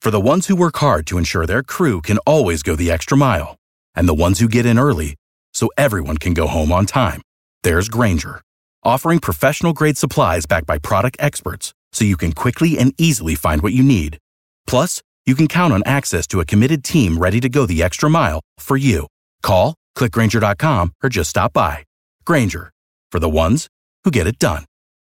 For the ones who work hard to ensure their crew can always go the extra mile, and the ones who get in early so everyone can go home on time, there's Grainger, offering professional-grade supplies backed by product experts so you can quickly and easily find what you need. Plus, you can count on access to a committed team ready to go the extra mile for you. Call, click Grainger.com, or just stop by. Grainger, for the ones who get it done.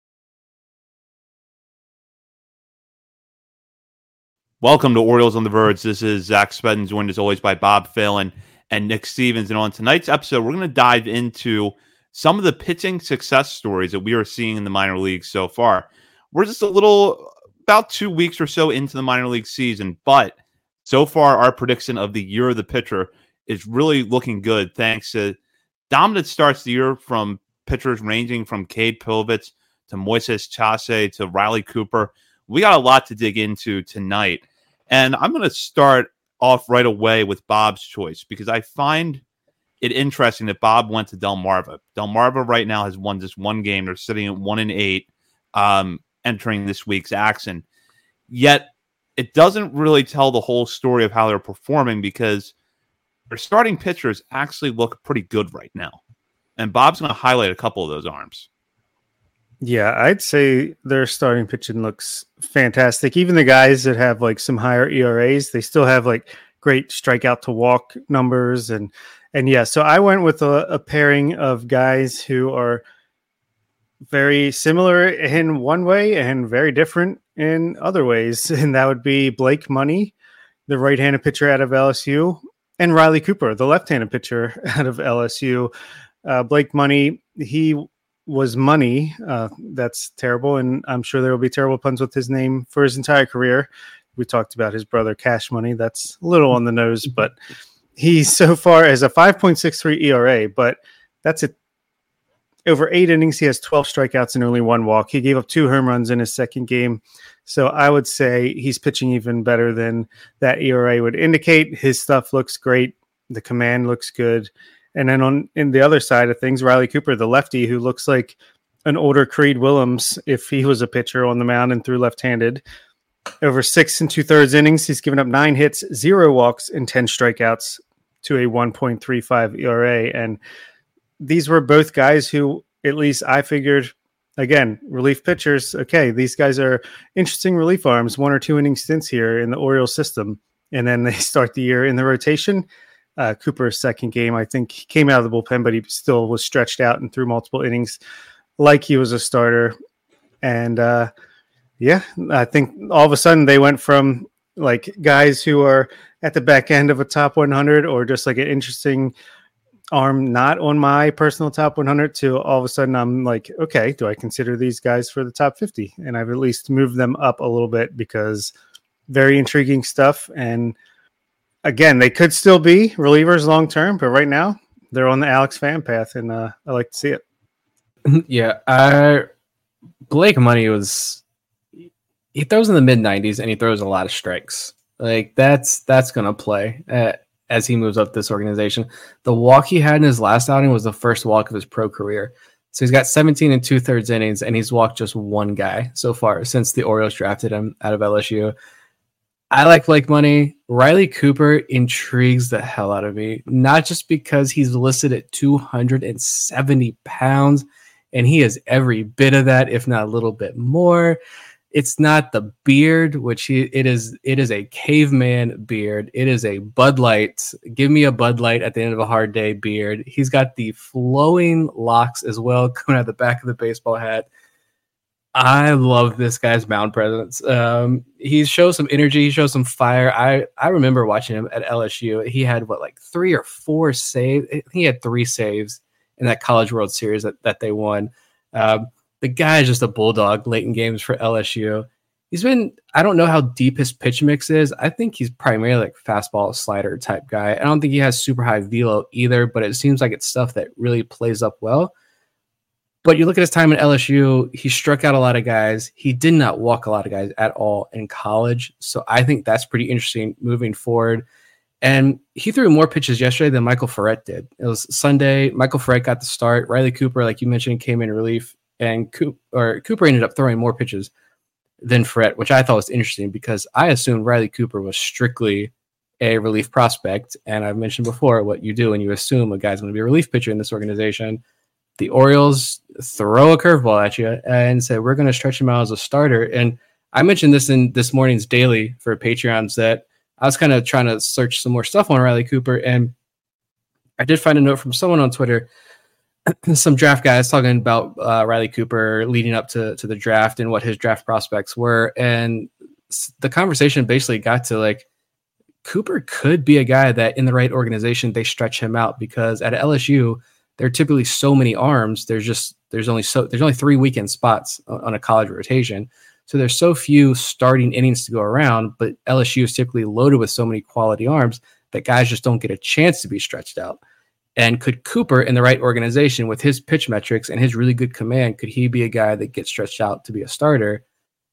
Welcome to Orioles on the Verge. This is Zach Spedden, joined as always by Bob Phelan and Nick Stevens. And on tonight's episode, we're going to dive into some of the pitching success stories that we are seeing in the minor leagues so far. We're just about 2 weeks or so into the minor league season, but so far our prediction of the year of the pitcher is really looking good thanks to dominant starts the year from pitchers ranging from Cade Pilovitz to Moises Chase to Riley Cooper. We got a lot to dig into tonight. And I'm going to start off right away with Bob's choice because I find it interesting that Bob went to Delmarva. Delmarva right now has won just one game. They're sitting at 1-8 entering this week's action. Yet it doesn't really tell the whole story of how they're performing because their starting pitchers actually look pretty good right now. And Bob's going to highlight a couple of those arms. Yeah, I'd say their starting pitching looks fantastic. Even the guys that have like some higher ERAs, they still have like great strikeout to walk numbers. And yeah, so I went with a pairing of guys who are very similar in one way and very different in other ways. And that would be Blake Money, the right-handed pitcher out of LSU, and Riley Cooper, the left-handed pitcher out of LSU. Blake Money, he was money. That's terrible. And I'm sure there will be terrible puns with his name for his entire career. We talked about his brother Cash Money. That's a little on the nose, but he so far has a 5.63 ERA, but that's it. Over 8 innings, he has 12 strikeouts and only 1 walk. He gave up 2 home runs in his second game. So I would say he's pitching even better than that ERA would indicate. His stuff looks great. The command looks good. And then in the other side of things, Riley Cooper, the lefty, who looks like an older Creed Willems if he was a pitcher on the mound and threw left-handed. Over 6 2/3 innings, he's given up 9 hits, 0 walks, and 10 strikeouts to a 1.35 ERA. And these were both guys who, at least I figured, again, relief pitchers, okay, these guys are interesting relief arms, 1 or 2 inning stints here in the Orioles system. And then they start the year in the rotation. Cooper's second game, I think, he came out of the bullpen, but he still was stretched out and threw multiple innings like he was a starter. And yeah, I think all of a sudden they went from like guys who are at the back end of a top 100 or just like an interesting arm not on my personal top 100 to all of a sudden I'm like, okay, do I consider these guys for the top 50? And I've at least moved them up a little bit because very intriguing stuff. And again, they could still be relievers long term, but right now they're on the Alex Fan path, and I like to see it. Yeah, Blake Money he throws in the mid-90s and he throws a lot of strikes. Like that's gonna play as he moves up this organization. The walk he had in his last outing was the first walk of his pro career. So he's got 17 2/3 innings, and he's walked just one guy so far since the Orioles drafted him out of LSU. I like Blake Money. Riley Cooper intrigues the hell out of me, not just because he's listed at 270 pounds, and he is every bit of that, if not a little bit more. It's not the beard, which it is a caveman beard. It is a Bud Light. Give me a Bud Light at the end of a hard day beard. He's got the flowing locks as well coming out the back of the baseball hat. I love this guy's mound presence. He shows some energy. He shows some fire. I remember watching him at LSU. He had 3 or 4 saves. He had 3 saves in that College World Series that they won. The guy is just a bulldog late in games for LSU. He's been, I don't know how deep his pitch mix is. I think he's primarily like fastball slider type guy. I don't think he has super high velo either, but it seems like it's stuff that really plays up well. But you look at his time at LSU, he struck out a lot of guys. He did not walk a lot of guys at all in college. So I think that's pretty interesting moving forward. And he threw more pitches yesterday than Michael Ferret did. It was Sunday. Michael Ferret got the start. Riley Cooper, like you mentioned, came in relief. And Cooper ended up throwing more pitches. than Frett, which I thought was interesting because I assumed Riley Cooper was strictly a relief prospect. And I've mentioned before what you do when you assume a guy's going to be a relief pitcher in this organization. The Orioles throw a curveball at you and say, we're going to stretch him out as a starter. And I mentioned this in this morning's daily for Patreons that I was kind of trying to search some more stuff on Riley Cooper. And I did find a note from someone on Twitter, some draft guys talking about Riley Cooper leading up to the draft and what his draft prospects were. And the conversation basically got to like, Cooper could be a guy that in the right organization, they stretch him out because at LSU, there are typically so many arms. There's only 3 weekend spots on a college rotation. So there's so few starting innings to go around, but LSU is typically loaded with so many quality arms that guys just don't get a chance to be stretched out. And could Cooper in the right organization with his pitch metrics and his really good command, could he be a guy that gets stretched out to be a starter?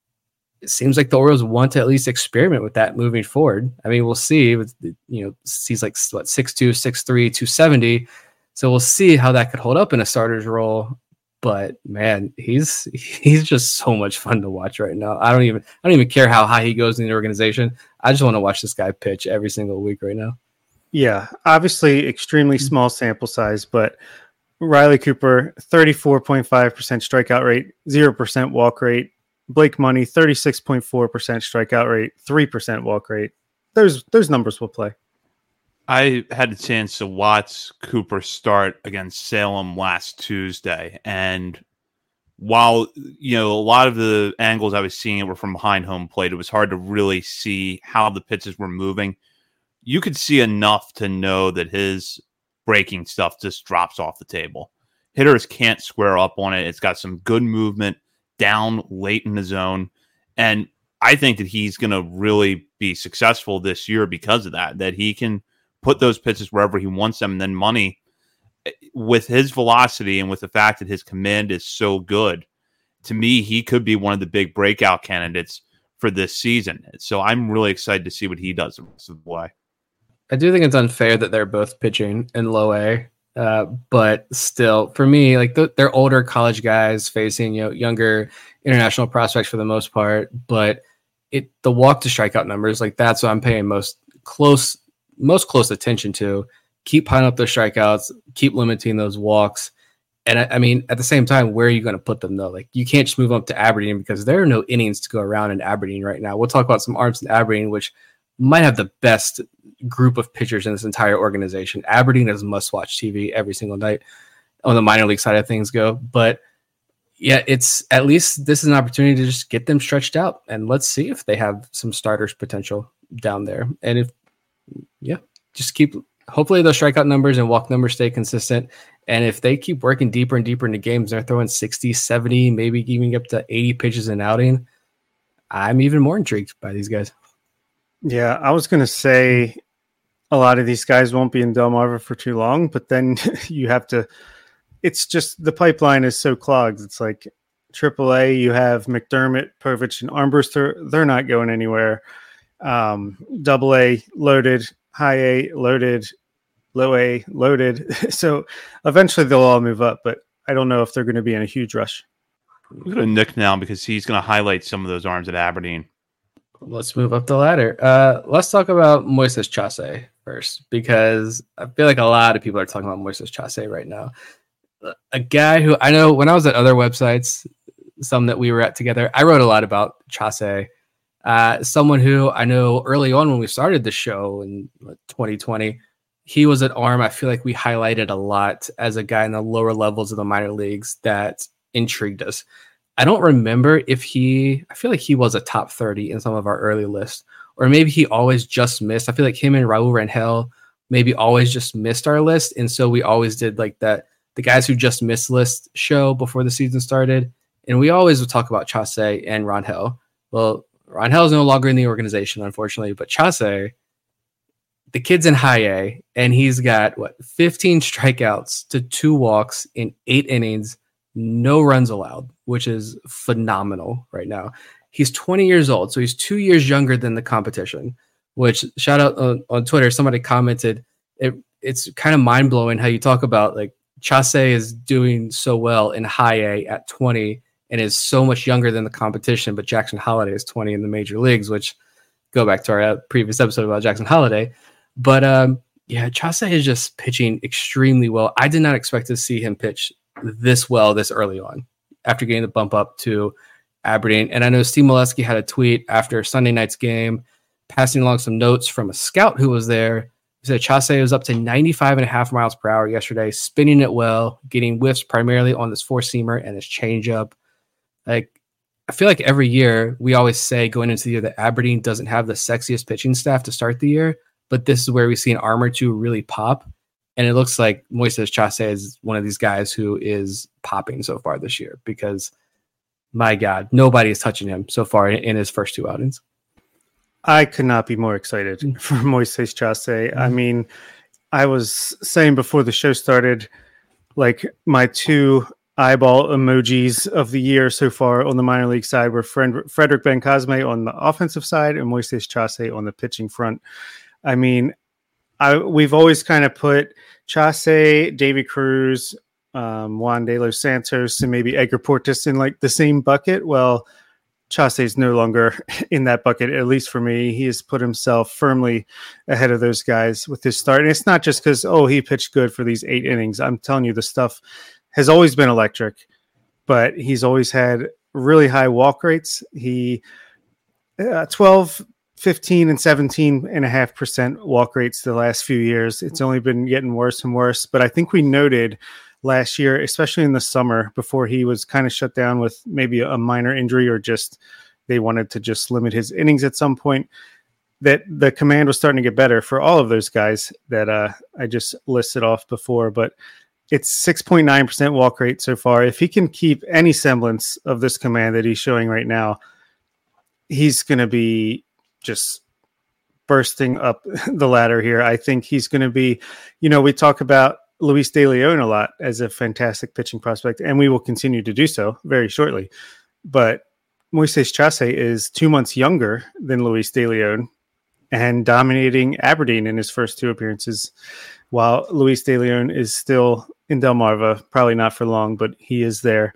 It seems like the Orioles want to at least experiment with that moving forward. I mean, we'll see. He's like 6'2", 6'3", 270. So we'll see how that could hold up in a starter's role. But man, he's just so much fun to watch right now. I don't even care how high he goes in the organization. I just want to watch this guy pitch every single week right now. Yeah, obviously extremely small sample size, but Riley Cooper, 34.5% strikeout rate, 0% walk rate. Blake Money, 36.4% strikeout rate, 3% walk rate. Those numbers will play. I had a chance to watch Cooper start against Salem last Tuesday. And while, a lot of the angles I was seeing were from behind home plate, it was hard to really see how the pitches were moving. You could see enough to know that his breaking stuff just drops off the table. Hitters can't square up on it. It's got some good movement down late in the zone. And I think that he's going to really be successful this year because of that he can put those pitches wherever he wants them. And then Money, with his velocity and with the fact that his command is so good, to me, he could be one of the big breakout candidates for this season. So I'm really excited to see what he does the rest of the way. I do think it's unfair that they're both pitching in low A. But still, for me, like they're older college guys facing younger international prospects for the most part. But the walk to strikeout numbers, like that's what I'm paying most close attention to. Keep piling up those strikeouts, keep limiting those walks. And I mean, at the same time, where are you going to put them though? Like you can't just move up to Aberdeen because there are no innings to go around in Aberdeen right now. We'll talk about some arms in Aberdeen, which might have the best group of pitchers in this entire organization. Aberdeen is must-watch TV every single night on the minor league side of things go. But yeah, it's at least this is an opportunity to just get them stretched out and let's see if they have some starters potential down there. And hopefully those strikeout numbers and walk numbers stay consistent. And if they keep working deeper and deeper into games, they're throwing 60, 70, maybe even up to 80 pitches an outing. I'm even more intrigued by these guys. Yeah, I was going to say a lot of these guys won't be in Delmarva for too long, but then you have to – it's just the pipeline is so clogged. It's like AAA, you have McDermott, Povich, and Armbruster. They're not going anywhere. AA loaded, high A loaded, low A loaded. So eventually they'll all move up, but I don't know if they're going to be in a huge rush. We're going to Nick now because he's going to highlight some of those arms at Aberdeen. Let's move up the ladder. Let's talk about Moises Chase first, because I feel like a lot of people are talking about Moises Chase right now. A guy who I know when I was at other websites, some that we were at together, I wrote a lot about Chase. Someone who I know early on when we started the show in 2020, he was an arm I feel like we highlighted a lot as a guy in the lower levels of the minor leagues that intrigued us. I don't remember I feel like he was a top 30 in some of our early lists, or maybe he always just missed. I feel like him and Raul Rangel maybe always just missed our list. And so we always did like that, the guys who just missed list show before the season started. And we always would talk about Chase and Rangel. Well, Rangel is no longer in the organization, unfortunately, but Chase, the kid's in high A, and he's got 15 strikeouts to 2 walks in 8 innings. No runs allowed, which is phenomenal right now. He's 20 years old, so he's 2 years younger than the competition, which shout out on Twitter. Somebody commented, it's kind of mind blowing how you talk about like Chase is doing so well in high A at 20 and is so much younger than the competition. But Jackson Holiday is 20 in the major leagues, which go back to our previous episode about Jackson Holiday. But Chase is just pitching extremely well. I did not expect to see him pitch this well this early on after getting the bump up to Aberdeen. And I know Steve Molesky had a tweet after Sunday night's game, passing along some notes from a scout who was there. He said Chase was up to 95.5 miles per hour yesterday, spinning it well, getting whiffs primarily on this four-seamer and his changeup. Like, I feel like every year we always say going into the year that Aberdeen doesn't have the sexiest pitching staff to start the year, but this is where we see an arm or two really pop. And it looks like Moises Chase is one of these guys who is popping so far this year because, my God, nobody is touching him so far in his first two outings. I could not be more excited for Moises Chase. I mean, I was saying before the show started, like my two eyeball emojis of the year so far on the minor league side were Frederick Bencosme on the offensive side and Moises Chase on the pitching front. I mean, we've always kind of put Chase, Davy Cruz, Juan De Los Santos, and maybe Edgar Portis in like the same bucket. Well, Chase is no longer in that bucket, at least for me. He has put himself firmly ahead of those guys with his start. And it's not just because, he pitched good for these 8 innings. I'm telling you, the stuff has always been electric, but he's always had really high walk rates. He 12, 15, and 17.5% walk rates the last few years. It's only been getting worse and worse. But I think we noted last year, especially in the summer before he was kind of shut down with maybe a minor injury or just they wanted to just limit his innings at some point, that the command was starting to get better for all of those guys that I just listed off before. But it's 6.9% walk rate so far. If he can keep any semblance of this command that he's showing right now, he's going to be just bursting up the ladder here. I think he's going to be, we talk about Luis De Leon a lot as a fantastic pitching prospect, and we will continue to do so very shortly. But Moises Chase is 2 months younger than Luis De Leon and dominating Aberdeen in his first 2 appearances, while Luis De Leon is still in Delmarva, probably not for long, but he is there.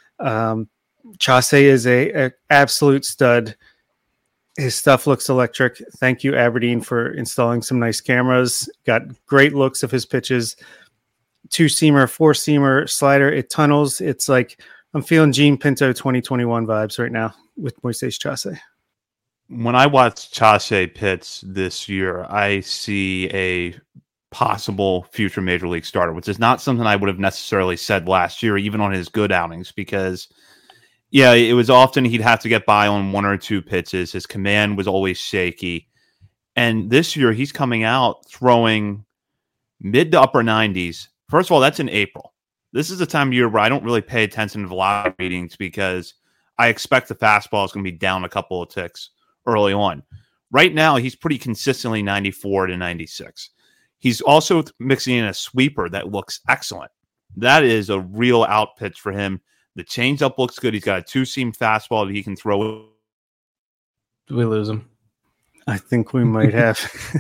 Chase is a absolute stud. His stuff looks electric. Thank you, Aberdeen, for installing some nice cameras. Got great looks of his pitches. 2-seamer, 4-seamer, slider. It tunnels. It's like I'm feeling Gene Pinto 2021 vibes right now with Moises Chase. When I watch Chase pitch this year, I see a possible future major league starter, which is not something I would have necessarily said last year, even on his good outings, because it was often he'd have to get by on 1 or 2 pitches. His command was always shaky. And this year he's coming out throwing mid to upper 90s. First of all, that's in April. This is the time of year where I don't really pay attention to velocity readings because I expect the fastball is going to be down a couple of ticks early on. Right now, he's pretty consistently 94 to 96. He's also mixing in a sweeper that looks excellent. That is a real out pitch for him. The changeup looks good. He's got a 2-seam fastball that he can throw. Did we lose him? I think we might have.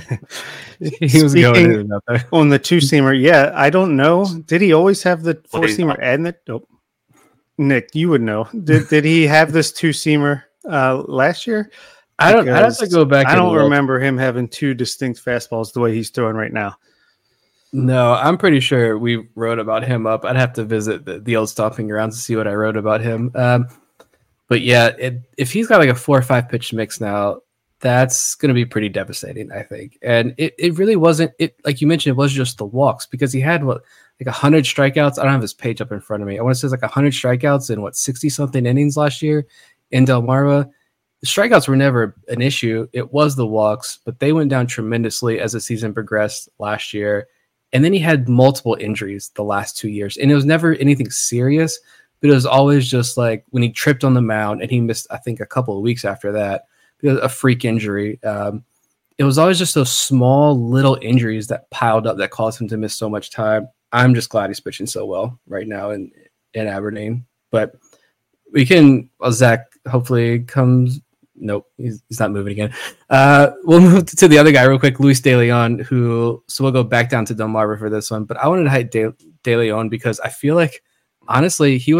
He was going in out there. On the 2-seamer. Yeah, I don't know. Did he always have the 4-seamer and the... Nope. Nick, you would know. Did he have this 2-seamer last year? I'd have to go back. I don't remember him having 2 distinct fastballs the way he's throwing right now. No, I'm pretty sure we wrote about him up. I'd have to visit the old stomping grounds to see what I wrote about him. But yeah, if he's got like a 4 or 5 pitch mix now, that's going to be pretty devastating, I think. And it really wasn't, like you mentioned, it was just the walks because he had like 100 strikeouts. I don't have his page up in front of me. I want to say like 100 strikeouts in 60-something innings last year in Delmarva. The strikeouts were never an issue. It was the walks, but they went down tremendously as the season progressed last year. And then he had multiple injuries the last 2 years. And it was never anything serious, but it was always just like when he tripped on the mound and he missed, I think, a couple of weeks after that, because a freak injury. It was always just those small little injuries that piled up that caused him to miss so much time. I'm just glad he's pitching so well right now in Aberdeen. But we can, Zach hopefully comes. Nope, he's not moving again. We'll move to the other guy real quick, Luis De Leon, so we'll go back down to Delmarva for this one. But I wanted to hype De Leon because I feel like, honestly, he was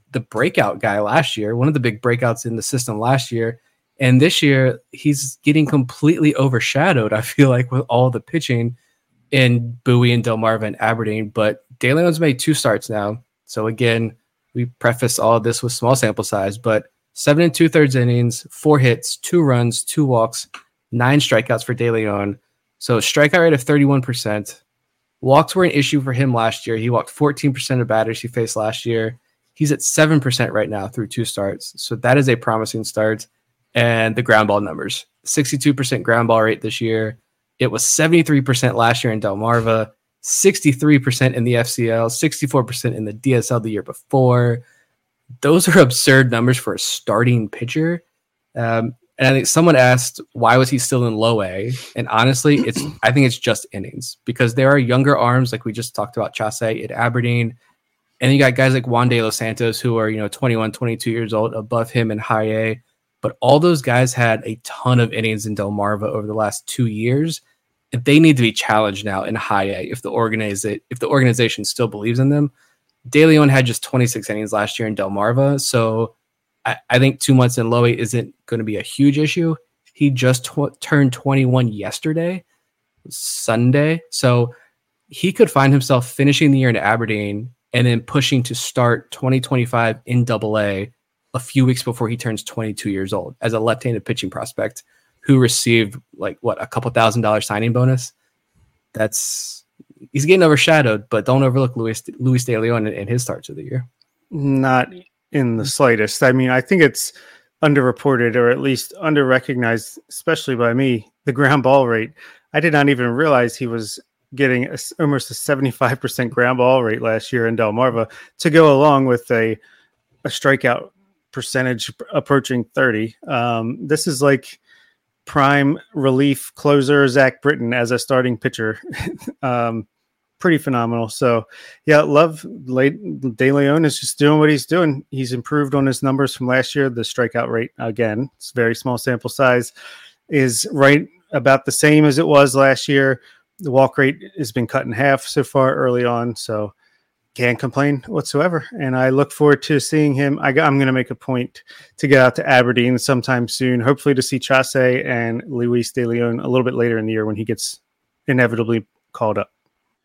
the breakout guy last year, one of the big breakouts in the system last year. And this year, he's getting completely overshadowed, I feel like, with all the pitching in Bowie and Delmarva and Aberdeen. But De Leon's made 2 starts now. So again, we preface all of this with small sample size, but 7 2/3 innings, 4 hits, 2 runs, 2 walks, 9 strikeouts for De Leon. So strikeout rate of 31%. Walks were an issue for him last year. He walked 14% of batters he faced last year. He's at 7% right now through 2 starts. So that is a promising start. And the ground ball numbers, 62% ground ball rate this year. It was 73% last year in Delmarva, 63% in the FCL, 64% in the DSL the year before. Those are absurd numbers for a starting pitcher. And I think someone asked, why was he still in low A? And honestly, I think it's just innings, because there are younger arms, like we just talked about Chase at Aberdeen. And you got guys like Juan De Los Santos, who are, 21, 22 years old, above him in high A. But all those guys had a ton of innings in Delmarva over the last 2 years. And they need to be challenged now in high A if the organization still believes in them. De Leon had just 26 innings last year in Delmarva. So I think 2 months in low A isn't going to be a huge issue. He just turned 21 yesterday, Sunday. So he could find himself finishing the year in Aberdeen and then pushing to start 2025 in AA a few weeks before he turns 22 years old as a left-handed pitching prospect who received a couple $1,000 signing bonus. He's getting overshadowed, but don't overlook Luis De Leon in his starts of the year. Not in the slightest. I mean, I think it's underreported or at least underrecognized, especially by me, the ground ball rate. I did not even realize he was getting almost a 75% ground ball rate last year in Delmarva to go along with a strikeout percentage approaching 30. This is like prime relief closer Zach Britton as a starting pitcher. Pretty phenomenal. So yeah, love De Leon is just doing what he's doing. He's improved on his numbers from last year. The strikeout rate, again, it's very small sample size, is right about the same as it was last year. The walk rate has been cut in half so far early on. So can't complain whatsoever. And I look forward to seeing him. I'm going to make a point to get out to Aberdeen sometime soon, hopefully to see Chase and Luis De Leon a little bit later in the year when he gets inevitably called up.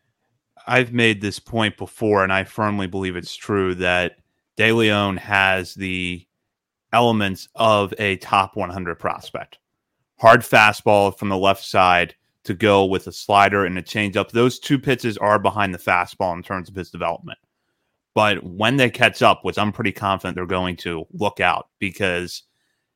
I've made this point before, and I firmly believe it's true, that De Leon has the elements of a top 100 prospect. Hard fastball from the left side to go with a slider and a changeup. Those 2 pitches are behind the fastball in terms of his development. But when they catch up, which I'm pretty confident they're going to, look out, because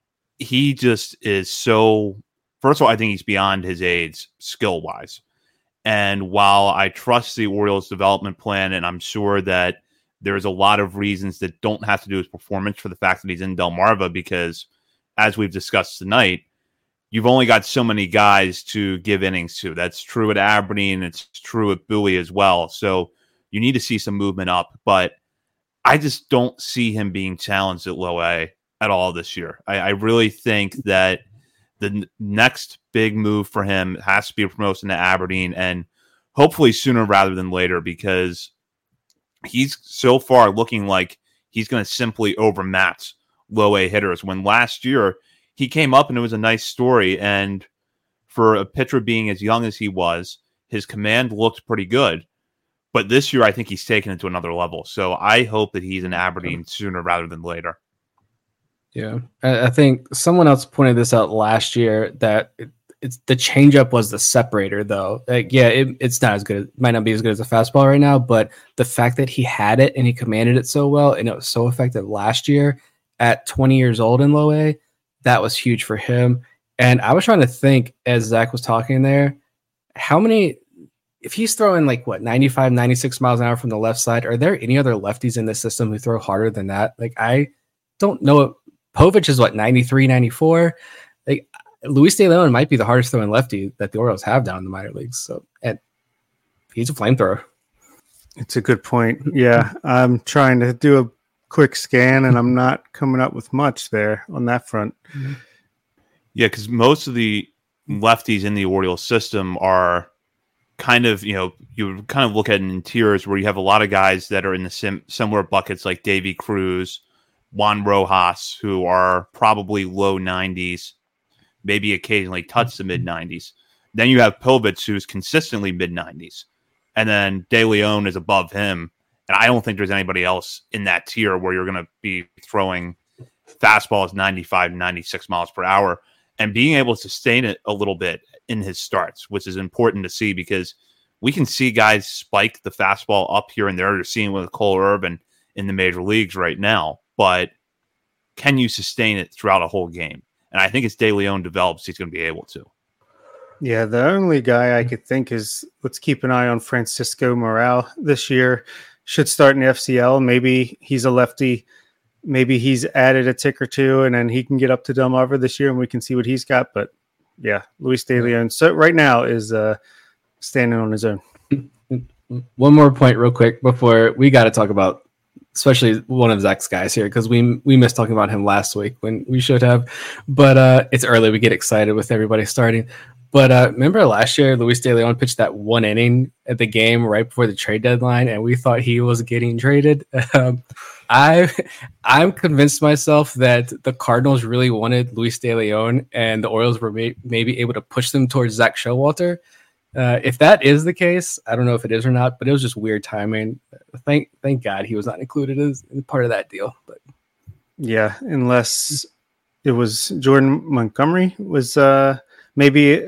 he just is so... First of all, I think he's beyond his age skill-wise. And while I trust the Orioles development plan, and I'm sure that there's a lot of reasons that don't have to do with performance for the fact that he's in Delmarva, because as we've discussed tonight, you've only got so many guys to give innings to. That's true at Aberdeen. It's true at Bowie as well. So you need to see some movement up, but I just don't see him being challenged at low A at all this year. I really think that the next big move for him has to be a promotion to Aberdeen, and hopefully sooner rather than later, because he's so far looking like he's going to simply overmatch low A hitters, when last year he came up and it was a nice story. And for a pitcher being as young as he was, his command looked pretty good. But this year, I think he's taken it to another level. So I hope that he's in Aberdeen sooner rather than later. Yeah, I think someone else pointed this out last year, that it's the changeup was the separator, though. It's not as good. It might not be as good as a fastball right now, but the fact that he had it and he commanded it so well and it was so effective last year at 20 years old in low A, that was huge for him. And I was trying to think as Zach was talking there, how many, if he's throwing 95, 96 miles an hour from the left side, are there any other lefties in the system who throw harder than that? I don't know. Povich is 93, 94. Luis De Leon might be the hardest throwing lefty that the Orioles have down in the minor leagues. So, and he's a flamethrower. It's a good point. Yeah, I'm trying to do a quick scan, and I'm not coming up with much there on that front. Yeah, because most of the lefties in the Orioles system are kind of, you kind of look at it in tiers where you have a lot of guys that are in the similar buckets like Davy Cruz, Juan Rojas, who are probably low 90s, maybe occasionally touch the mid 90s. Then you have Povich, who's consistently mid 90s. And then De Leon is above him. And I don't think there's anybody else in that tier where you're going to be throwing fastballs 95, 96 miles per hour and being able to sustain it a little bit in his starts, which is important to see because we can see guys spike the fastball up here and there. You're seeing with Cole Irvin in the major leagues right now. But can you sustain it throughout a whole game? And I think as De Leon develops, he's going to be able to. Yeah, the only guy I could think is let's keep an eye on Francisco Morale this year. Should start in the FCL. Maybe he's a lefty. Maybe he's added a tick or two, and then he can get up to Delmarva this year, and we can see what he's got. But yeah, Luis De Leon. So right now is standing on his own. One more point, real quick, before we got to talk about, especially one of Zach's guys here, because we missed talking about him last week when we should have. But it's early. We get excited with everybody starting. But remember last year, Luis De Leon pitched that one inning at the game right before the trade deadline, and we thought he was getting traded. I'm convinced myself that the Cardinals really wanted Luis De Leon, and the Orioles were maybe able to push them towards Zach Showalter. If that is the case, I don't know if it is or not, but it was just weird timing. Thank God he was not included as part of that deal. But yeah, unless it was Jordan Montgomery was. Maybe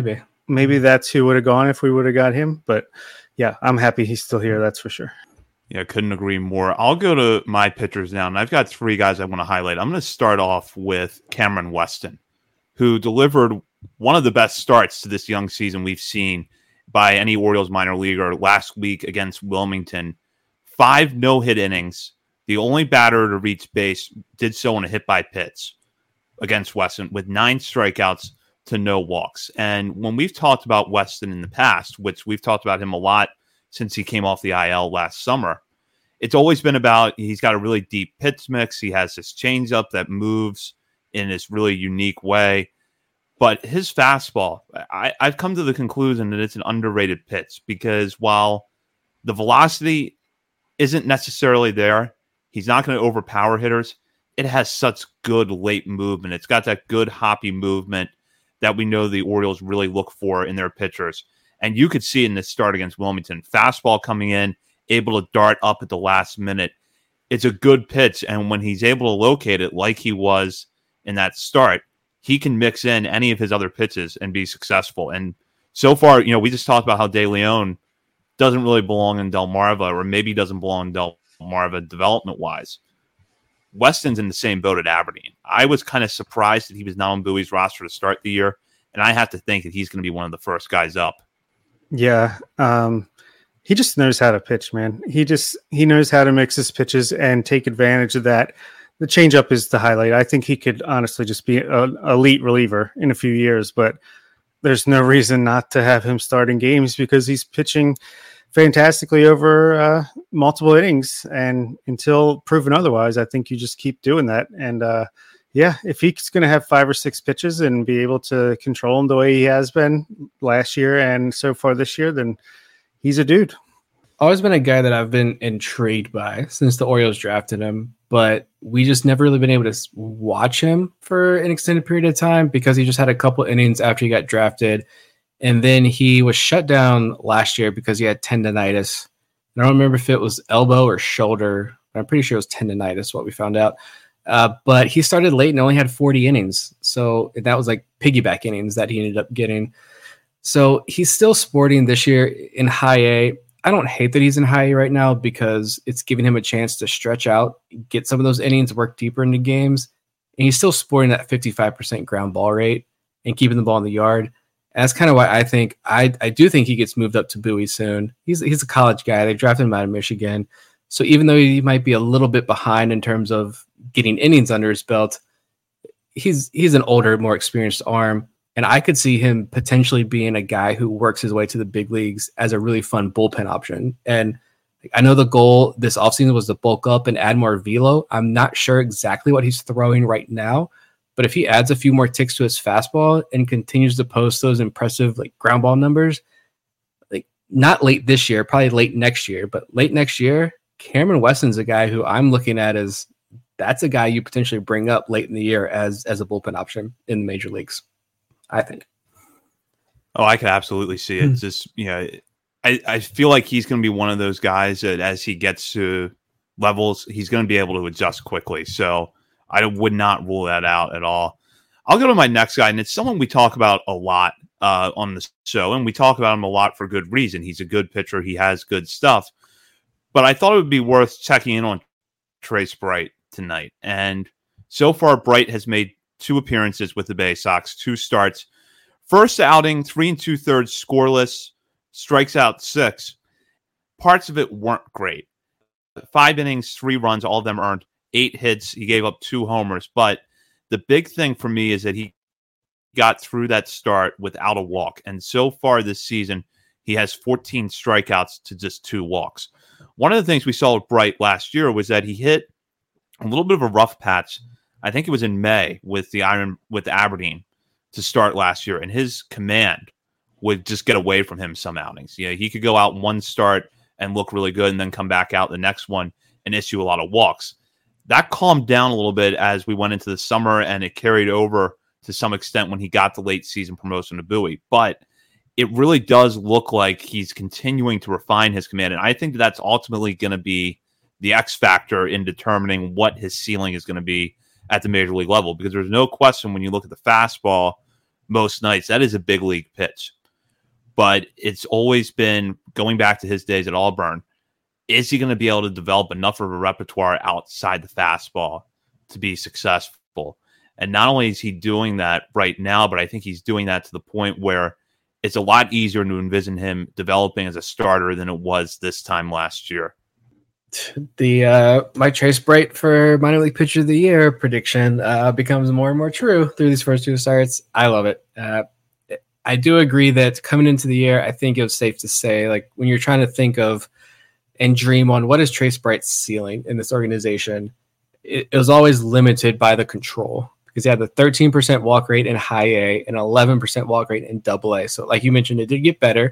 that's who would have gone if we would have got him. But yeah, I'm happy he's still here. That's for sure. Yeah, couldn't agree more. I'll go to my pitchers now, and I've got three guys I want to highlight. I'm going to start off with Cameron Weston, who delivered one of the best starts to this young season we've seen by any Orioles minor leaguer last week against Wilmington. 5 no-hit innings. The only batter to reach base did so on a hit by pitch against Weston with 9 strikeouts to no walks. And when we've talked about Weston in the past, which we've talked about him a lot since he came off the IL last summer, it's always been about he's got a really deep pitch mix. He has this changeup that moves in this really unique way. But his fastball, I've come to the conclusion that it's an underrated pitch because while the velocity isn't necessarily there, he's not going to overpower hitters. It has such good late movement. It's got that good hoppy movement that we know the Orioles really look for in their pitchers. And you could see in this start against Wilmington, fastball coming in, able to dart up at the last minute. It's a good pitch. And when he's able to locate it like he was in that start, he can mix in any of his other pitches and be successful. And so far, we just talked about how De Leon doesn't really belong in Delmarva, or maybe doesn't belong in Delmarva development-wise. Weston's in the same boat at Aberdeen. I was kind of surprised that he was not on Bowie's roster to start the year, and I have to think that he's going to be one of the first guys up. Yeah, he just knows how to pitch, man. He knows how to mix his pitches and take advantage of that. The changeup is the highlight. I think he could honestly just be an elite reliever in a few years, but there's no reason not to have him starting games because he's pitching fantastically over multiple innings, and until proven otherwise, I think you just keep doing that. And if he's going to have 5 or 6 pitches and be able to control him the way he has been last year and so far this year, then he's a dude. Always been a guy that I've been intrigued by since the Orioles drafted him, but we just never really been able to watch him for an extended period of time because he just had a couple innings after he got drafted. And then he was shut down last year because he had tendonitis. I don't remember if it was elbow or shoulder, but I'm pretty sure it was tendonitis, what we found out. But he started late and only had 40 innings. So that was like piggyback innings that he ended up getting. So he's still sporting this year in high A. I don't hate that he's in high A right now because it's giving him a chance to stretch out, get some of those innings, work deeper into games. And he's still sporting that 55% ground ball rate and keeping the ball in the yard. And that's kind of why I think I do think he gets moved up to Bowie soon. He's a college guy. They drafted him out of Michigan. So even though he might be a little bit behind in terms of getting innings under his belt, he's an older, more experienced arm. And I could see him potentially being a guy who works his way to the big leagues as a really fun bullpen option. And I know the goal this offseason was to bulk up and add more velo. I'm not sure exactly what he's throwing right now, but if he adds a few more ticks to his fastball and continues to post those impressive ground ball numbers, not late this year, probably late next year, but late next year, Cameron Weston's a guy who I'm looking at as that's a guy you potentially bring up late in the year as a bullpen option in the major leagues, I think. Oh, I could absolutely see it. Just, I feel like he's going to be one of those guys that as he gets to levels, he's going to be able to adjust quickly. So I would not rule that out at all. I'll go to my next guy, and it's someone we talk about a lot on the show, and we talk about him a lot for good reason. He's a good pitcher. He has good stuff. But I thought it would be worth checking in on Trace Bright tonight. And so far, Bright has made 2 appearances with the Bay Sox, 2 starts. First outing, 3 2/3 scoreless, strikes out 6. Parts of it weren't great. 5 innings, 3 runs, all of them earned, 8 hits. He gave up 2 homers. But the big thing for me is that he got through that start without a walk. And so far this season, he has 14 strikeouts to just 2 walks. One of the things we saw with Bright last year was that he hit a little bit of a rough patch. I think it was in May with Aberdeen to start last year, and his command would just get away from him some outings. He could go out one start and look really good and then come back out the next one and issue a lot of walks. That calmed down a little bit as we went into the summer, and it carried over to some extent when he got the late season promotion to Bowie. But it really does look like he's continuing to refine his command, and I think that's ultimately going to be the X factor in determining what his ceiling is going to be at the major league level, because there's no question when you look at the fastball most nights, that is a big league pitch. But it's always been, going back to his days at Auburn, is he going to be able to develop enough of a repertoire outside the fastball to be successful? And not only is he doing that right now, but I think he's doing that to the point where it's a lot easier to envision him developing as a starter than it was this time last year. My Trace Bright for minor league pitcher of the year prediction becomes more and more true through these first 2 starts. I love it. I do agree that coming into the year, I think it was safe to say, like, when you're trying to think of and dream on what is Trace Bright's ceiling in this organization, it was always limited by the control, because he had the 13% walk rate in high A and 11% walk rate in double A. So like you mentioned, it did get better.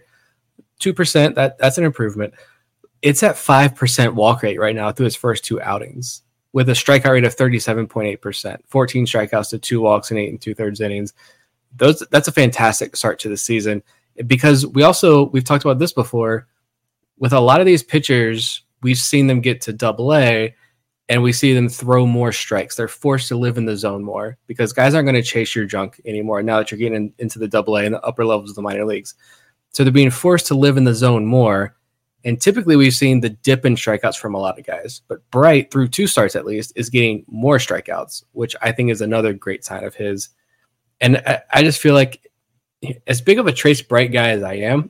2%, that's an improvement. It's at 5% walk rate right now through his first 2 outings, with a strikeout rate of 37.8%, 14 strikeouts to 2 walks in 8 2/3 innings. That's a fantastic start to the season, because we've talked about this before. With a lot of these pitchers, we've seen them get to double A and we see them throw more strikes. They're forced to live in the zone more because guys aren't going to chase your junk anymore now that you're getting into the double A and the upper levels of the minor leagues. So they're being forced to live in the zone more. And typically we've seen the dip in strikeouts from a lot of guys, but Bright, through 2 starts at least, is getting more strikeouts, which I think is another great sign of his. And I just feel like, as big of a Trace Bright guy as I am,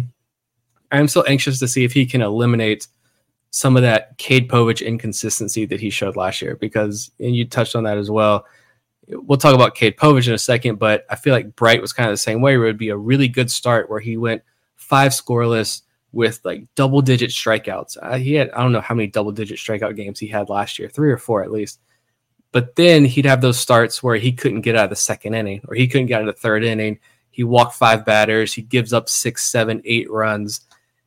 I'm so anxious to see if he can eliminate some of that Cade Povich inconsistency that he showed last year, because, and you touched on that as well. We'll talk about Cade Povich in a second, but I feel like Bright was kind of the same way, where it would be a really good start where he went 5 scoreless with like double-digit strikeouts. He had, I don't know how many double-digit strikeout games he had last year, 3 or 4 at least. But then he'd have those starts where he couldn't get out of the second inning, or he couldn't get out of the third inning. He walked 5 batters. He gives up 6, 7, 8 runs.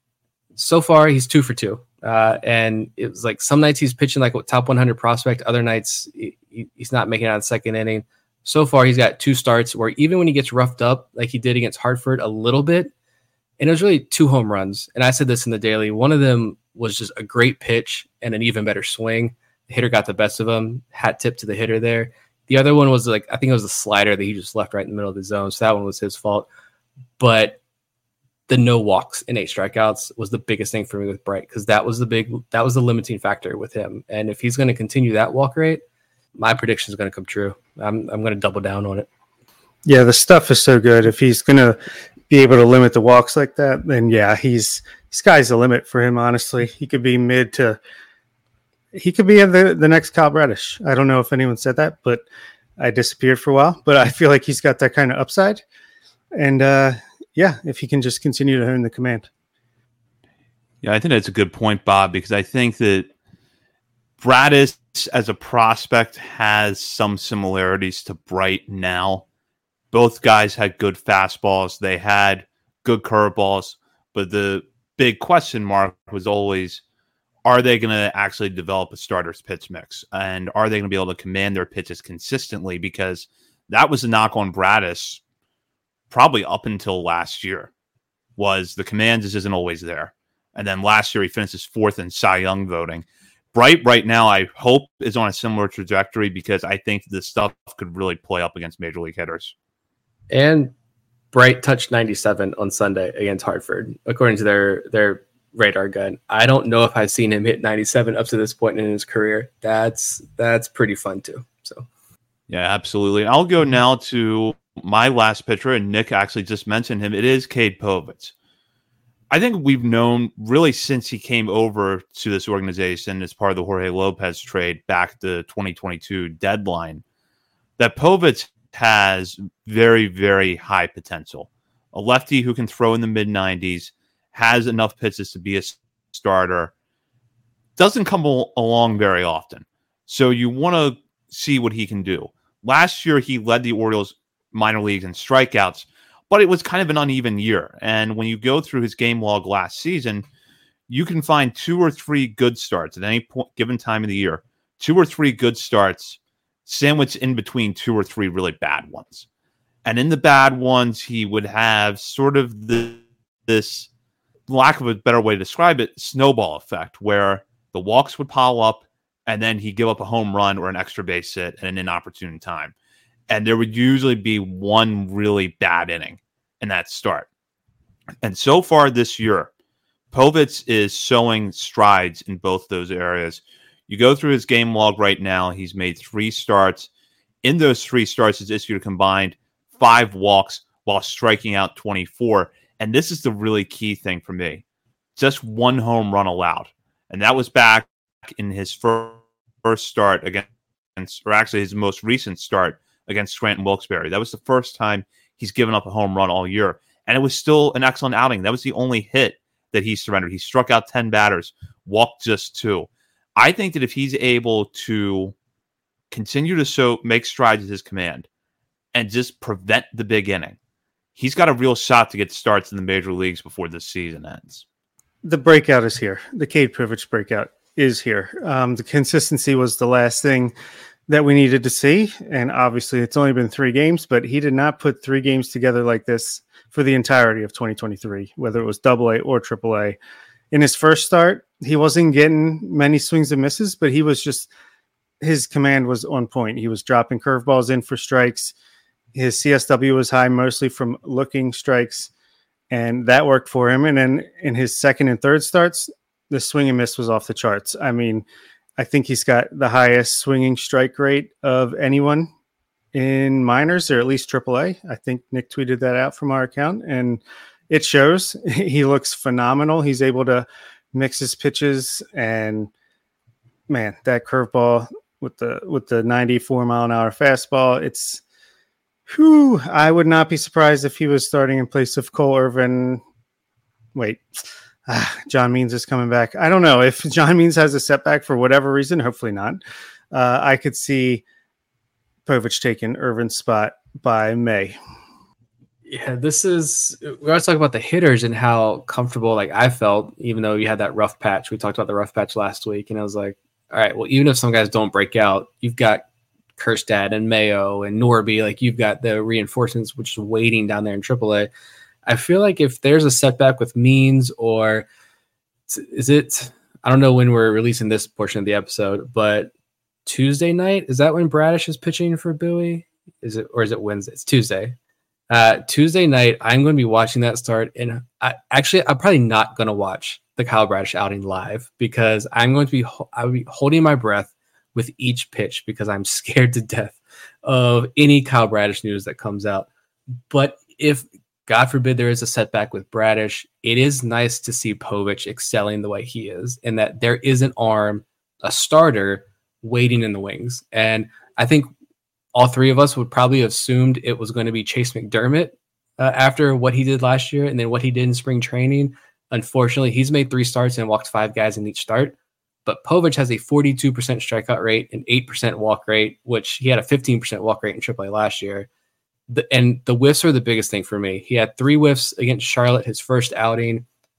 So far, he's 2 for 2. And it was like some nights he's pitching like a top 100 prospect. Other nights he's not making it out of the second inning. So far, he's got 2 starts where even when he gets roughed up, like he did against Hartford a little bit, and it was really 2 home runs. And I said this in the daily. One of them was just a great pitch and an even better swing. The hitter got the best of him. Hat tip to the hitter there. The other one was like, I think it was a slider that he just left right in the middle of the zone. So that one was his fault. But the no walks and 8 strikeouts was the biggest thing for me with Bright, because that was the limiting factor with him. And if he's going to continue that walk rate, my prediction is going to come true. I'm going to double down on it. Yeah, the stuff is so good. If he's going to be able to limit the walks like that, then yeah, sky's the limit for him. Honestly, he could be he could be the next Kyle Bradish. I don't know if anyone said that, but I disappeared for a while. But I feel like he's got that kind of upside. And yeah, if he can just continue to earn the command. Yeah, I think that's a good point, Bob, because I think that Bradish as a prospect has some similarities to Bright now. Both guys had good fastballs. They had good curveballs, but the big question mark was always, are they going to actually develop a starter's pitch mix? And are they going to be able to command their pitches consistently? Because that was a knock on Bradish probably up until last year, was the command just isn't always there. And then last year he finishes 4th in Cy Young voting. Bright right now, I hope, is on a similar trajectory, because I think this stuff could really play up against major league hitters. And Bright touched 97 on Sunday against Hartford, according to their radar gun. I don't know if I've seen him hit 97 up to this point in his career. That's pretty fun too. So, yeah, absolutely. I'll go now to my last pitcher, and Nick actually just mentioned him. It is Cade Povich. I think we've known really since he came over to this organization as part of the Jorge Lopez trade back at the 2022 deadline that Povich has very, very high potential. A lefty who can throw in the mid-90s, has enough pitches to be a starter, doesn't come along very often. So you want to see what he can do. Last year, he led the Orioles minor leagues in strikeouts, but it was kind of an uneven year. And when you go through his game log last season, you can find 2 or 3 good starts at any point, given time of the year, 2 or 3 good starts sandwiched in between 2 or 3 really bad ones. And in the bad ones, he would have sort of this, lack of a better way to describe it, snowball effect, where the walks would pile up and then he'd give up a home run or an extra base hit at an inopportune time. And there would usually be one really bad inning in that start. And so far this year, Povich is showing strides in both those areas. You go through his game log right now, he's made 3 starts. In those 3 starts, he's issued a combined 5 walks while striking out 24. And this is the really key thing for me. Just 1 home run allowed. And that was back in his first start against, or actually his most recent start against Scranton Wilkes-Barre. That was the first time he's given up a home run all year. And it was still an excellent outing. That was the only hit that he surrendered. He struck out 10 batters, walked just 2. I think that if he's able to continue to make strides at his command and just prevent the big inning, he's got a real shot to get starts in the major leagues before this season ends. The breakout is here. The Cade Povich breakout is here. The consistency was the last thing that we needed to see. And obviously it's only been 3 games, but he did not put 3 games together like this for the entirety of 2023, whether it was AA or AAA. In his first start, he wasn't getting many swings and misses, but he was just, his command was on point. He was dropping curveballs in for strikes. His CSW was high, mostly from looking strikes, and that worked for him. And then in his second and third starts, the swing and miss was off the charts. I mean, I think he's got the highest swinging strike rate of anyone in minors, or at least AAA. I think Nick tweeted that out from our account, and it shows. He looks phenomenal. He's able to mix his pitches, and man, that curveball with the 94 mile an hour fastball, it's I would not be surprised if he was starting in place of Cole Irvin. Wait, John Means is coming back. I don't know if John Means has a setback for whatever reason. Hopefully not. I could see Povich taking Irvin's spot by May. Yeah, we always talk about the hitters and how comfortable like I felt, even though you had that rough patch. We talked about the rough patch last week, and I was like, all right, well, even if some guys don't break out, you've got Kjerstad and Mayo and Norby, like you've got the reinforcements which is waiting down there in AAA. I feel like if there's a setback with Means, or is it, I don't know when we're releasing this portion of the episode, but Tuesday night, is that when Bradish is pitching for Bowie? Is it Wednesday? It's Tuesday. Tuesday night, I'm going to be watching that start, and I'm probably not going to watch the Kyle Bradish outing live, because I'll be holding my breath with each pitch, because I'm scared to death of any Kyle Bradish news that comes out. But if, God forbid, there is a setback with Bradish, it is nice to see Povich excelling the way he is, and that there is an arm, a starter, waiting in the wings. And I think all 3 of us would probably have assumed it was going to be Chase McDermott after what he did last year and then what he did in spring training. Unfortunately, he's made 3 starts and walked 5 guys in each start. But Povich has a 42% strikeout rate and 8% walk rate, which he had a 15% walk rate in AAA last year. And the whiffs are the biggest thing for me. He had 3 whiffs against Charlotte his first outing.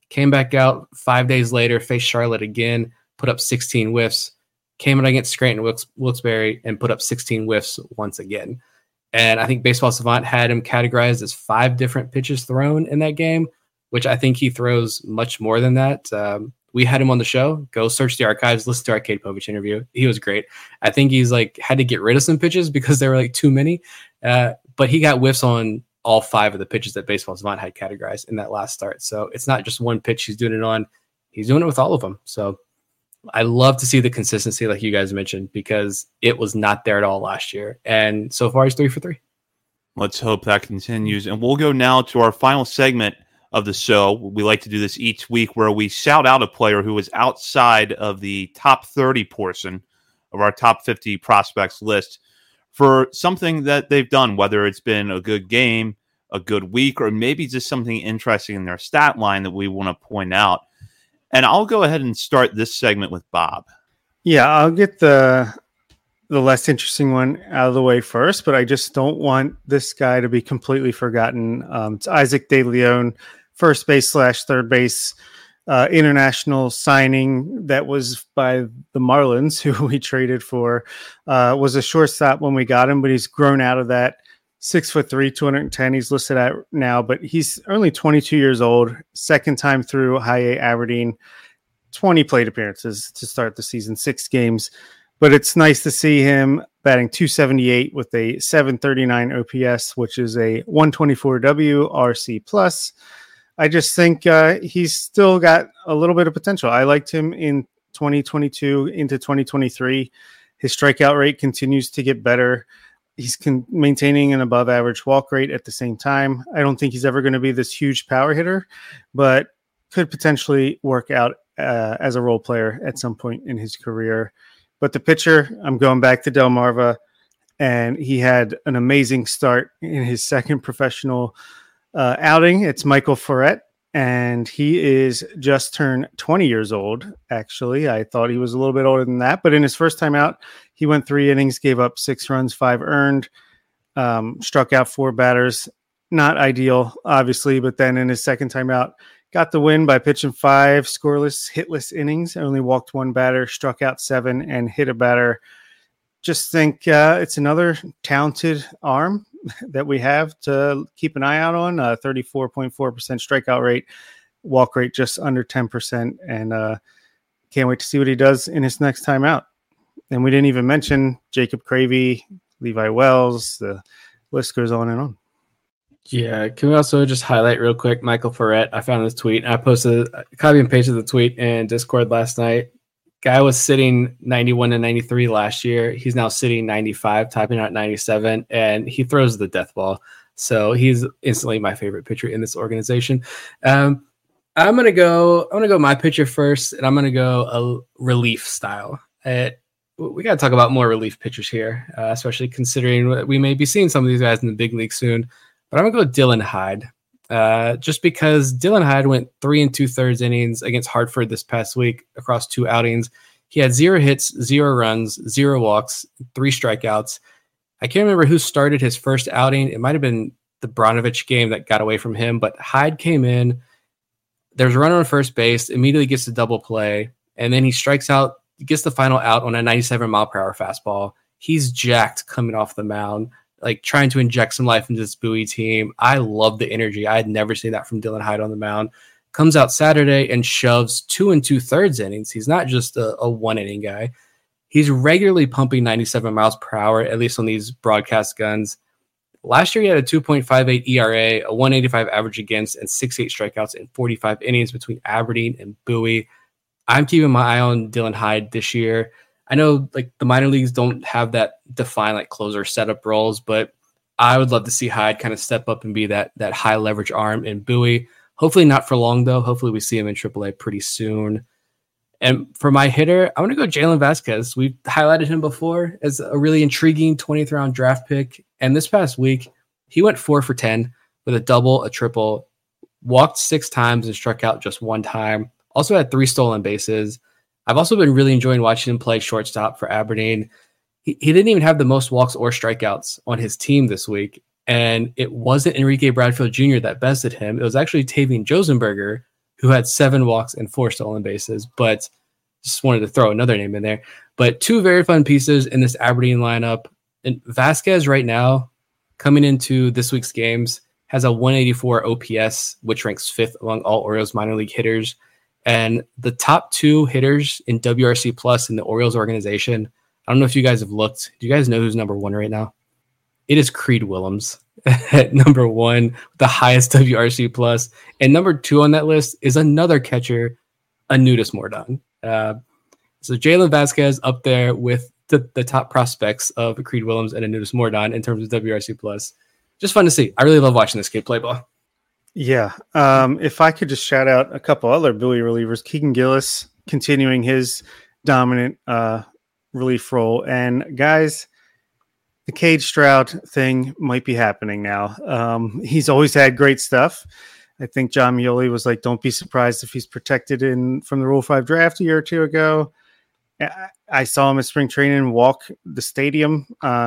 Came back out 5 days later, faced Charlotte again, put up 16 whiffs. Came out against Scranton Wilkes-Barre and put up 16 whiffs once again. And I think Baseball Savant had him categorized as 5 different pitches thrown in that game, which I think he throws much more than that. We had him on the show. Go search the archives, listen to our Cade Povich interview. He was great. I think he's had to get rid of some pitches because there were too many. But he got whiffs on all 5 of the pitches that Baseball Savant had categorized in that last start. So it's not just one pitch he's doing it on. He's doing it with all of them. So I love to see the consistency like you guys mentioned, because it was not there at all last year. And so far he's 3 for 3. Let's hope that continues. And we'll go now to our final segment of the show. We like to do this each week where we shout out a player who is outside of the top 30 portion of our top 50 prospects list for something that they've done, whether it's been a good game, a good week, or maybe just something interesting in their stat line that we want to point out. And I'll go ahead and start this segment with Bob. Yeah, I'll get the less interesting one out of the way first, but I just don't want this guy to be completely forgotten. It's Isaac De Leon, first base / third base international signing that was by the Marlins, who we traded for. Was a shortstop when we got him, but he's grown out of that. 6'3", 210. He's listed at now, but he's only 22 years old. Second time through High A Aberdeen, 20 plate appearances to start the season, 6 games. But it's nice to see him batting .278 with a .739 OPS, which is a 124 WRC plus. I just think he's still got a little bit of potential. I liked him in 2022 into 2023. His strikeout rate continues to get better. He's maintaining an above average walk rate at the same time. I don't think he's ever going to be this huge power hitter, but could potentially work out as a role player at some point in his career. But the pitcher, I'm going back to Delmarva, and he had an amazing start in his second professional outing. It's Michael Ferret, and he is just turned 20 years old, actually. I thought he was a little bit older than that, but in his first time out, he went 3 innings, gave up 6 runs, 5 earned, struck out 4 batters. Not ideal, obviously, but then in his second time out, got the win by pitching 5 scoreless, hitless innings, only walked 1 batter, struck out 7, and hit a batter. Just think it's another talented arm that we have to keep an eye out on. 34.4% strikeout rate, walk rate just under 10%, and can't wait to see what he does in his next time out. And we didn't even mention Jacob Cravey, Levi Wells. The list goes on and on. Yeah, can we also just highlight real quick Michael Ferret? I found this tweet. I posted, copy and pasted the tweet in Discord last night. Guy was sitting 91 and 93 last year. He's now sitting 95, typing out 97, and he throws the death ball. So he's instantly my favorite pitcher in this organization. I'm gonna go my pitcher first, and I'm gonna go a relief style. We got to talk about more relief pitchers here, especially considering we may be seeing some of these guys in the big league soon. But I'm going to go Dylan Hyde, just because Dylan Hyde went 3 2/3 innings against Hartford this past week across 2 outings. He had 0 hits, 0 runs, 0 walks, 3 strikeouts. I can't remember who started his first outing. It might have been the Branovich game that got away from him, but Hyde came in. There's a runner on first base, immediately gets a double play, and then he strikes out, gets the final out on a 97-mile-per-hour fastball. He's jacked coming off the mound, trying to inject some life into this Bowie team. I love the energy. I had never seen that from Dylan Hyde on the mound. Comes out Saturday and shoves 2 2/3 innings. He's not just a 1-inning guy. He's regularly pumping 97 miles per hour, at least on these broadcast guns. Last year, he had a 2.58 ERA, a 185 average against, and 68 strikeouts in 45 innings between Aberdeen and Bowie. I'm keeping my eye on Dylan Hyde this year. I know the minor leagues don't have that defined closer setup roles, but I would love to see Hyde kind of step up and be that high leverage arm in Bowie. Hopefully not for long, though. Hopefully we see him in AAA pretty soon. And for my hitter, I'm going to go Jalen Vasquez. We've highlighted him before as a really intriguing 20th round draft pick. And this past week, he went 4 for 10 with a double, a triple, walked 6 times and struck out just 1 time. Also had 3 stolen bases. I've also been really enjoying watching him play shortstop for Aberdeen. He didn't even have the most walks or strikeouts on his team this week. And it wasn't Enrique Bradfield Jr. that bested him. It was actually Tavian Josenberger, who had 7 walks and 4 stolen bases, but just wanted to throw another name in there. But 2 very fun pieces in this Aberdeen lineup. And Vasquez right now, coming into this week's games, has a 184 OPS, which ranks 5th among all Orioles minor league hitters. And the top 2 hitters in WRC Plus in the Orioles organization, I don't know if you guys have looked. Do you guys know who's number 1 right now? It is Creed Willems at number 1, the highest WRC Plus. And number 2 on that list is another catcher, Aneudis Mordon. So Jalen Vasquez up there with the top prospects of Creed Willems and Aneudis Mordon in terms of WRC Plus. Just fun to see. I really love watching this kid play ball. Yeah. If I could just shout out a couple other Bowie relievers, Keegan Gillis continuing his dominant relief role. And guys, the Cade Stroud thing might be happening now. He's always had great stuff. I think John Mioli was like, don't be surprised if he's protected from the Rule 5 draft a year or 2 ago. I saw him at spring training walk the stadium.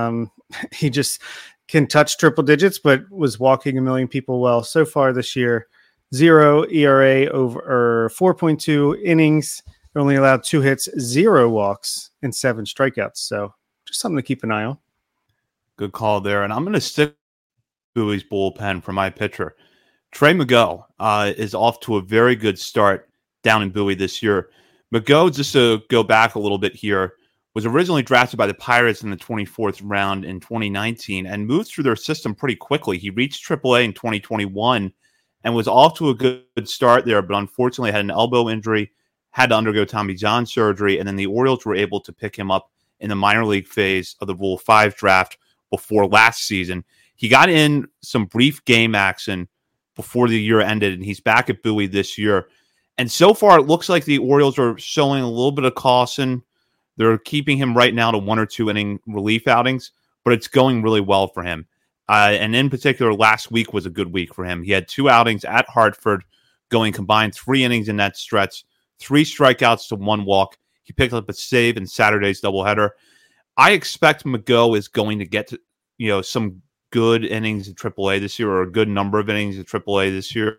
He just can touch triple digits, but was walking a million people well. So far this year, 0 ERA over 4.2 innings, only allowed 2 hits, 0 walks, and 7 strikeouts. So just something to keep an eye on. Good call there. And I'm going to stick Bowie's bullpen for my pitcher. Trey Mageau is off to a very good start down in Bowie this year. Mageau, just to go back a little bit here, was originally drafted by the Pirates in the 24th round in 2019 and moved through their system pretty quickly. He reached AAA in 2021 and was off to a good start there, but unfortunately had an elbow injury, had to undergo Tommy John surgery, and then the Orioles were able to pick him up in the minor league phase of the Rule 5 draft before last season. He got in some brief game action before the year ended, and he's back at Bowie this year. And so far, it looks like the Orioles are showing a little bit of caution. They're keeping him right now to 1 or 2 inning relief outings, but it's going really well for him. And in particular, last week was a good week for him. He had 2 outings at Hartford, going combined 3 innings in that stretch, 3 strikeouts to 1 walk. He picked up a save in Saturday's doubleheader. I expect Mageau is going to get to, some good innings in AAA this year, or a good number of innings in AAA this year.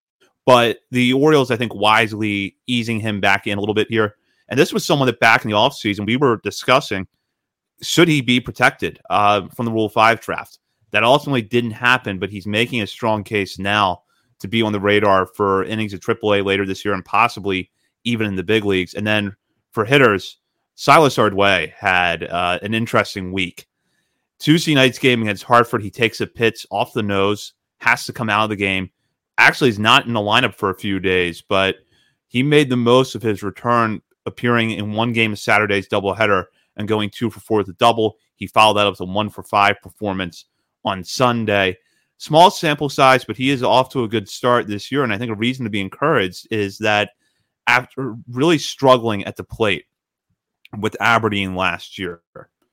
But the Orioles, I think, wisely easing him back in a little bit here. And this was someone that back in the offseason we were discussing, should he be protected from the Rule 5 draft? That ultimately didn't happen, but he's making a strong case now to be on the radar for innings at AAA later this year and possibly even in the big leagues. And then for hitters, Silas Ordway had an interesting week. Tuesday night's game against Hartford, he takes a pitch off the nose, has to come out of the game. Actually, he's not in the lineup for a few days, but he made the most of his return, appearing in 1 game of Saturday's doubleheader and going 2 for 4 with a double. He followed that up with a 1 for 5 performance on Sunday. Small sample size, but he is off to a good start this year. And I think a reason to be encouraged is that after really struggling at the plate with Aberdeen last year,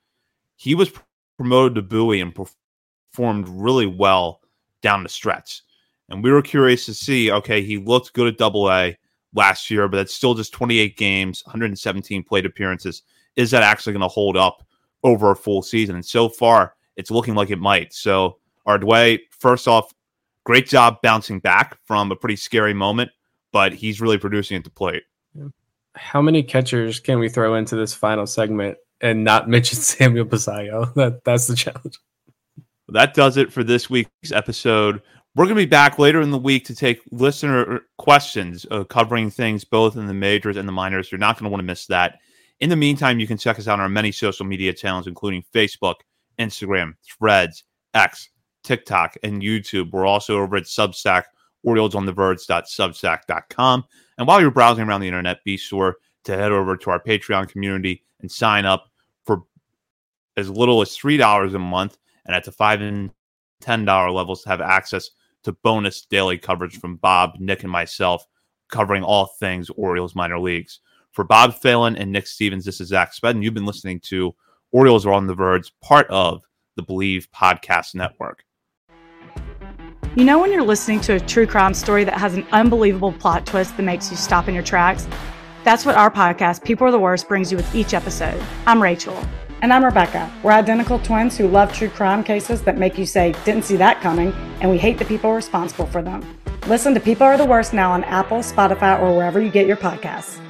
he was promoted to Bowie and performed really well down the stretch. And we were curious to see, okay, he looked good at Double-A last year, but it's still just 28 games, 117 plate appearances. Is that actually going to hold up over a full season? And so far, it's looking like it might. So Ordway, first off, great job bouncing back from a pretty scary moment, but he's really producing at the plate. How many catchers can we throw into this final segment and not mention Samuel Basallo? That's the challenge. That does it for this week's episode. We're going to be back later in the week to take listener questions covering things both in the majors and the minors. You're not going to want to miss that. In the meantime, you can check us out on our many social media channels, including Facebook, Instagram, Threads, X, TikTok, and YouTube. We're also over at Substack, OriolesOnTheVerge.substack.com. And while you're browsing around the internet, be sure to head over to our Patreon community and sign up for as little as $3 a month, and at the $5 and $10 levels to have access to bonus daily coverage from Bob, Nick, and myself, covering all things Orioles minor leagues. For Bob Phelan and Nick Stevens, this is Zach Spedden. You've been listening to Orioles Are on the Verge, part of the Believe Podcast Network. You know when you're listening to a true crime story that has an unbelievable plot twist that makes you stop in your tracks? That's what our podcast, People Are the Worst, brings you with each episode. I'm Rachel. And I'm Rebecca. We're identical twins who love true crime cases that make you say, didn't see that coming, and we hate the people responsible for them. Listen to People Are the Worst now on Apple, Spotify, or wherever you get your podcasts.